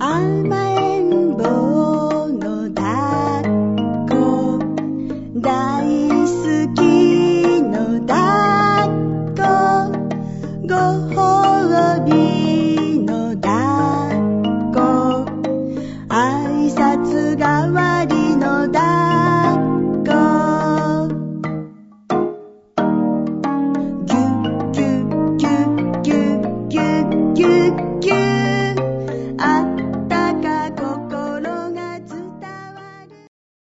甘えん坊のだっこ、大好きのだっこ、ご褒美